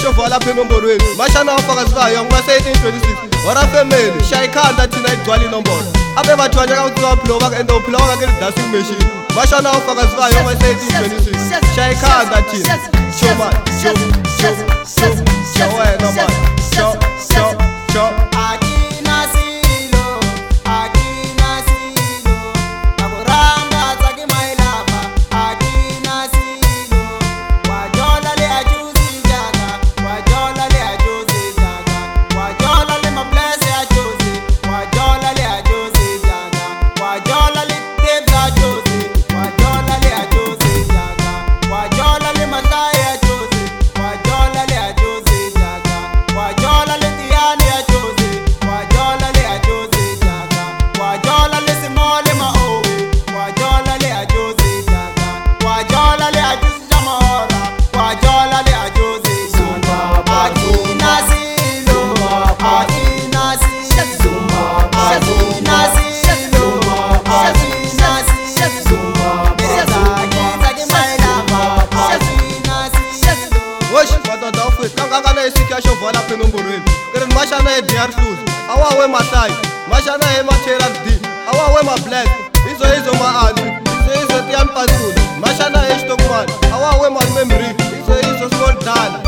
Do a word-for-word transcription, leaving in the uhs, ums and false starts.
xo lapha enomborweni mashana wafakazi bayo ngibase eighteen twenty-six wara family shayikhanda thina igcwala inombolo abe bathwanya kakutsiwa philo ka endo philo ka ke dancing machine mashana wafakazi bayo ngibase eighteen twenty-six shayikhanda thina choma choma choma choma wena man cho cho cho lapha enomborweni keren mashana e D R Hluzi awawe Mahlaya mashana e Machela D awawe Mablack izo izo ma-anti izo izo Tian Pasula mashana e Stockman awawe Mamemory izo izo Small Dala